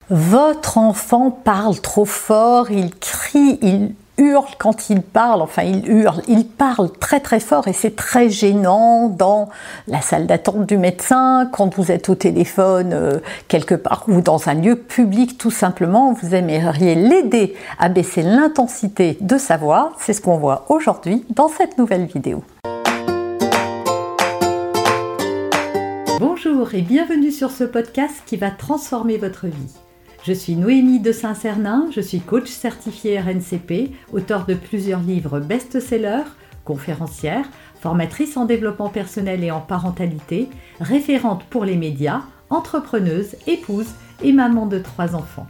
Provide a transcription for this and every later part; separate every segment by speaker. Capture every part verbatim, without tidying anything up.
Speaker 1: Votre enfant parle trop fort, il crie, il hurle quand il parle, enfin il hurle, il parle très très fort et c'est très gênant dans la salle d'attente du médecin, quand vous êtes au téléphone euh, quelque part ou dans un lieu public tout simplement, vous aimeriez l'aider à baisser l'intensité de sa voix, c'est ce qu'on voit aujourd'hui dans cette nouvelle vidéo. Bonjour et bienvenue sur ce podcast qui va transformer votre vie. Je suis Noémie de Saint-Cernin, je suis coach certifiée R N C P, auteure de plusieurs livres best-sellers, conférencière, formatrice en développement personnel et en parentalité, référente pour les médias, entrepreneuse, épouse et maman de trois enfants.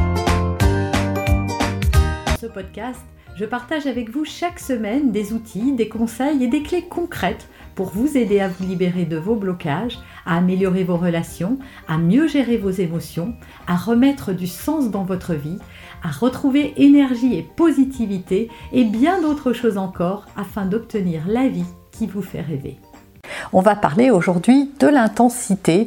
Speaker 1: Dans ce podcast, je partage avec vous chaque semaine des outils, des conseils et des clés concrètes pour vous aider à vous libérer de vos blocages, à améliorer vos relations, à mieux gérer vos émotions, à remettre du sens dans votre vie, à retrouver énergie et positivité et bien d'autres choses encore afin d'obtenir la vie qui vous fait rêver. On va parler aujourd'hui de l'intensité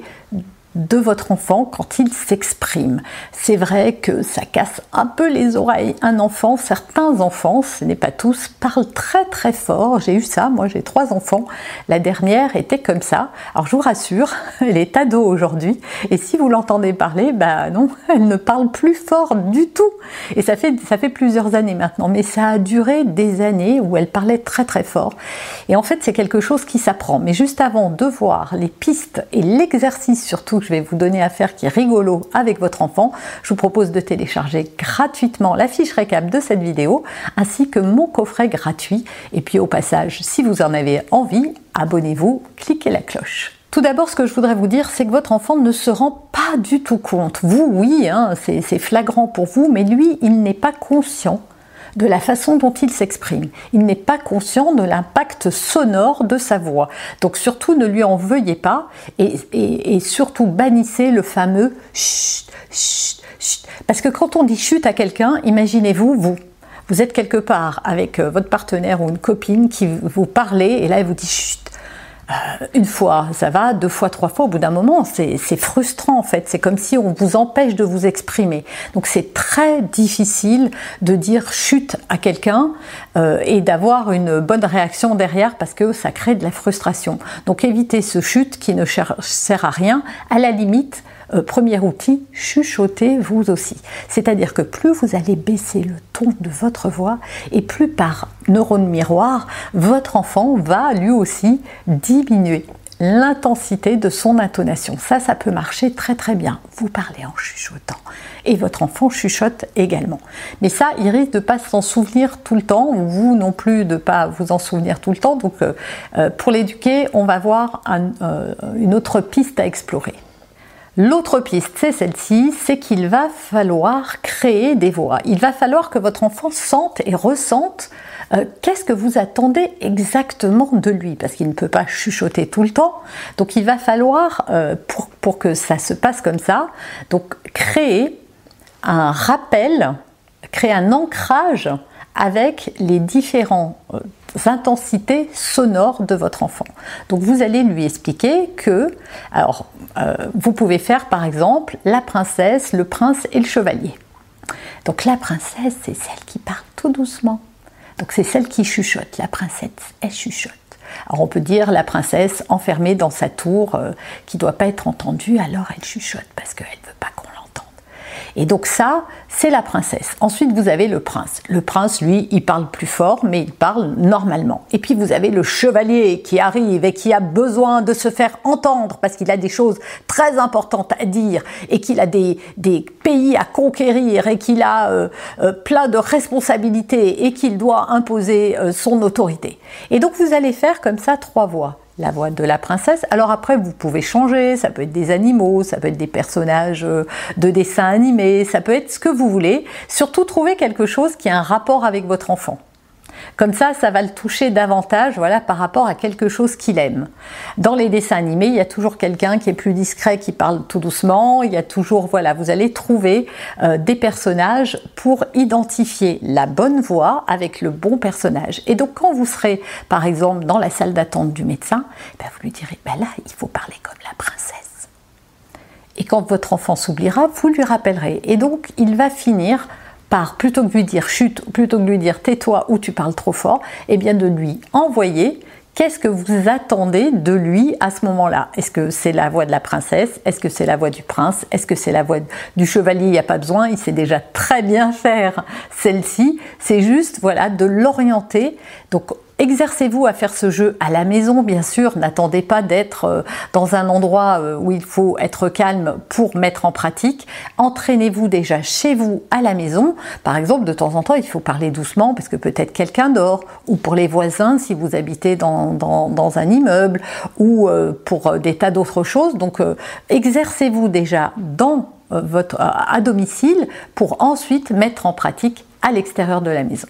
Speaker 1: de votre enfant quand il s'exprime. C'est vrai que ça casse un peu les oreilles. Un enfant, certains enfants, ce n'est pas tous, parlent très très fort. J'ai eu ça, moi j'ai trois enfants. La dernière était comme ça. Alors je vous rassure, elle est ado aujourd'hui. Et si vous l'entendez parler, bah non, elle ne parle plus fort du tout. Et ça fait, ça fait plusieurs années maintenant. Mais ça a duré des années où elle parlait très très fort. Et en fait, c'est quelque chose qui s'apprend. Mais juste avant de voir les pistes et l'exercice surtout je vais vous donner à faire qui est rigolo avec votre enfant, je vous propose de télécharger gratuitement la fiche récap de cette vidéo ainsi que mon coffret gratuit. Et puis au passage, si vous en avez envie, abonnez-vous, cliquez la cloche. Tout d'abord, ce que je voudrais vous dire, c'est que votre enfant ne se rend pas du tout compte. Vous, oui, hein, c'est, c'est flagrant pour vous, mais lui, il n'est pas conscient de la façon dont il s'exprime. Il n'est pas conscient de l'impact sonore de sa voix. Donc surtout, ne lui en veuillez pas et, et, et surtout bannissez le fameux chut, chut, chut. Parce que quand on dit chut à quelqu'un, imaginez-vous, vous, vous êtes quelque part avec votre partenaire ou une copine qui vous parlez et là elle vous dit chut. Euh, une fois, ça va, deux fois, trois fois, au bout d'un moment, c'est, c'est frustrant en fait. C'est comme si on vous empêche de vous exprimer. Donc c'est très difficile de dire chut à quelqu'un euh, et d'avoir une bonne réaction derrière parce que ça crée de la frustration. Donc évitez ce chut qui ne sert à rien. À la limite, Euh, premier outil, chuchotez vous aussi. C'est-à-dire que plus vous allez baisser le ton de votre voix et plus par neurone miroir, votre enfant va lui aussi diminuer l'intensité de son intonation. Ça, ça peut marcher très très bien. Vous parlez en chuchotant et votre enfant chuchote également. Mais ça, il risque de ne pas s'en souvenir tout le temps, ou vous non plus de ne pas vous en souvenir tout le temps. Donc euh, pour l'éduquer, on va voir un, euh, une autre piste à explorer. L'autre piste, c'est celle-ci, c'est qu'il va falloir créer des voix. Il va falloir que votre enfant sente et ressente euh, qu'est-ce que vous attendez exactement de lui, parce qu'il ne peut pas chuchoter tout le temps. Donc il va falloir, euh, pour, pour que ça se passe comme ça, donc créer un rappel, créer un ancrage avec les différents euh, intensités sonores de votre enfant. Donc vous allez lui expliquer que, alors euh, vous pouvez faire par exemple la princesse, le prince et le chevalier. Donc la princesse, c'est celle qui parle tout doucement. Donc c'est celle qui chuchote. La princesse, elle chuchote. Alors on peut dire la princesse enfermée dans sa tour euh, qui ne doit pas être entendue, alors elle chuchote parce qu'elle ne veut pas qu'on l'entende. Et donc ça, c'est la princesse. Ensuite, vous avez le prince. Le prince, lui, il parle plus fort, mais il parle normalement. Et puis, vous avez le chevalier qui arrive et qui a besoin de se faire entendre parce qu'il a des choses très importantes à dire et qu'il a des, des pays à conquérir et qu'il a euh, euh, plein de responsabilités et qu'il doit imposer euh, son autorité. Et donc, vous allez faire comme ça trois voix. La voix de la princesse. Alors après, vous pouvez changer, ça peut être des animaux, ça peut être des personnages de dessins animés, ça peut être ce que vous voulez. Surtout, trouvez quelque chose qui a un rapport avec votre enfant. Comme ça, ça va le toucher davantage, voilà, par rapport à quelque chose qu'il aime. Dans les dessins animés, il y a toujours quelqu'un qui est plus discret, qui parle tout doucement. Il y a toujours, voilà, vous allez trouver euh, des personnages pour identifier la bonne voix avec le bon personnage. Et donc, quand vous serez, par exemple, dans la salle d'attente du médecin, ben, vous lui direz, ben là, il faut parler comme la princesse. Et quand votre enfant s'oubliera, vous lui rappellerez. Et donc, il va finir par, plutôt que de lui dire chut, plutôt que de lui dire tais-toi ou tu parles trop fort, eh bien de lui envoyer qu'est-ce que vous attendez de lui à ce moment-là. Est-ce que c'est la voix de la princesse? Est-ce que c'est la voix du prince? Est-ce que c'est la voix du chevalier? Il n'y a pas besoin, il sait déjà très bien faire celle-ci. C'est juste, voilà, de l'orienter. Donc, exercez-vous à faire ce jeu à la maison, bien sûr. N'attendez pas d'être dans un endroit où il faut être calme pour mettre en pratique. Entraînez-vous déjà chez vous à la maison. Par exemple, de temps en temps, il faut parler doucement parce que peut-être quelqu'un dort, ou pour les voisins si vous habitez dans, dans, dans un immeuble, ou pour des tas d'autres choses. Donc, exercez-vous déjà dans votre, à domicile pour ensuite mettre en pratique à l'extérieur de la maison.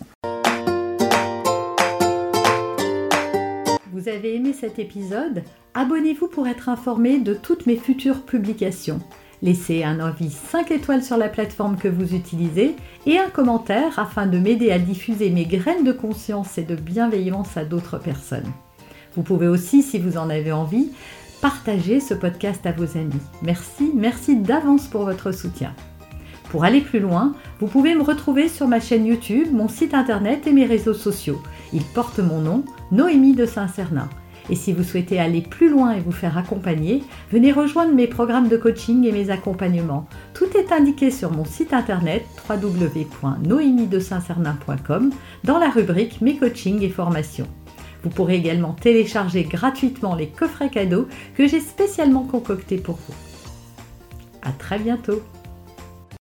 Speaker 1: Vous avez aimé cet épisode? Abonnez-vous pour être informé de toutes mes futures publications. Laissez un avis cinq étoiles sur la plateforme que vous utilisez et un commentaire afin de m'aider à diffuser mes graines de conscience et de bienveillance à d'autres personnes. Vous pouvez aussi, si vous en avez envie, partager ce podcast à vos amis. Merci, merci d'avance pour votre soutien. Pour aller plus loin, vous pouvez me retrouver sur ma chaîne YouTube, mon site internet et mes réseaux sociaux. Ils portent mon nom, Noémie de Saint-Cernin. Et si vous souhaitez aller plus loin et vous faire accompagner, venez rejoindre mes programmes de coaching et mes accompagnements. Tout est indiqué sur mon site internet w w w point noémie de saint cernin point com dans la rubrique Mes coachings et formations. Vous pourrez également télécharger gratuitement les coffrets cadeaux que j'ai spécialement concoctés pour vous. À très bientôt!